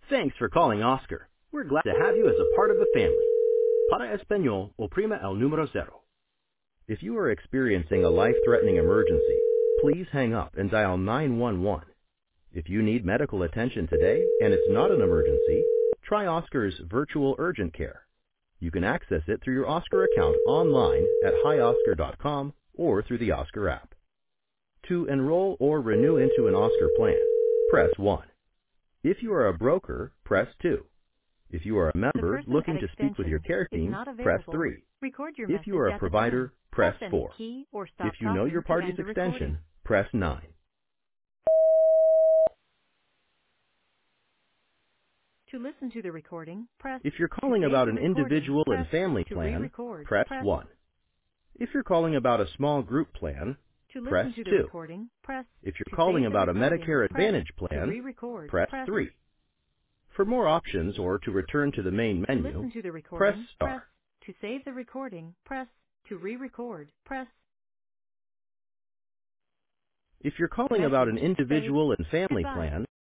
Thanks for calling Oscar. We're glad to have you as a part of the family. Para Español, oprima el número cero. If you are experiencing a life-threatening emergency, please hang up and dial 911. If you need medical attention today and it's not an emergency, try Oscar's virtual urgent care. You can access it through your Oscar account online at hioscar.com or through the Oscar app. To enroll or renew into an Oscar plan, press 1. If you are a broker, press 2. If you are a The member person looking at to speak with your extension care is team, not press available. 3. Record your If you message are a at the tone. provider, press Press any 4. key or If stop you know talking your to party's end the recording. extension, press 9. To listen to the recording, press If you're to calling save about the an recording, individual and press family to plan, re-record, press press 1. If you're calling about a small group plan, to press listen to the 2. recording, press If you're to calling save the about a recording, Medicare press Advantage to plan, re-record, press press 3. For more options or to return to the main to menu, listen to the press recording, press star. to save the recording, press to re-record, press If you're calling about an message saved. individual and family Goodbye. plan,